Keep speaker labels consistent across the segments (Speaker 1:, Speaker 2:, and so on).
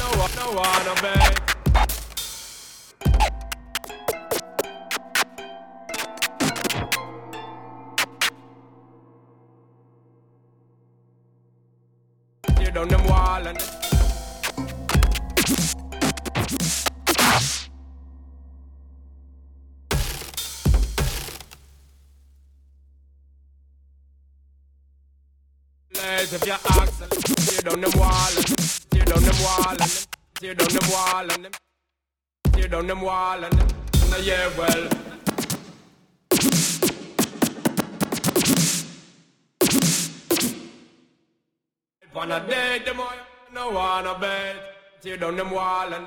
Speaker 1: no wanna beg. Tear down them wall and if you ask them, tear down them wall and tear down them wall and tear down them wall and tear down them wall and no, yeah, well. Wanna dig them all, no wanna bed. Tear down them wall and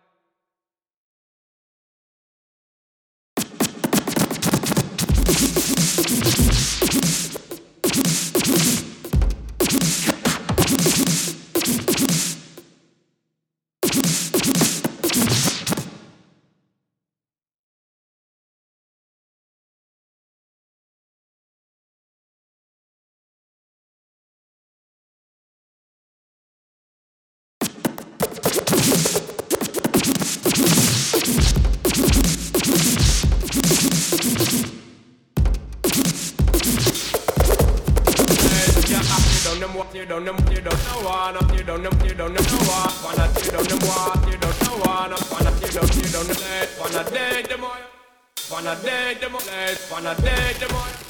Speaker 1: tear down them, no wanna, tear down them, no wanna, tear down them wall, tear down no wanna tear down the lead, wanna dig them all, wanna dig them all, wanna dig them all.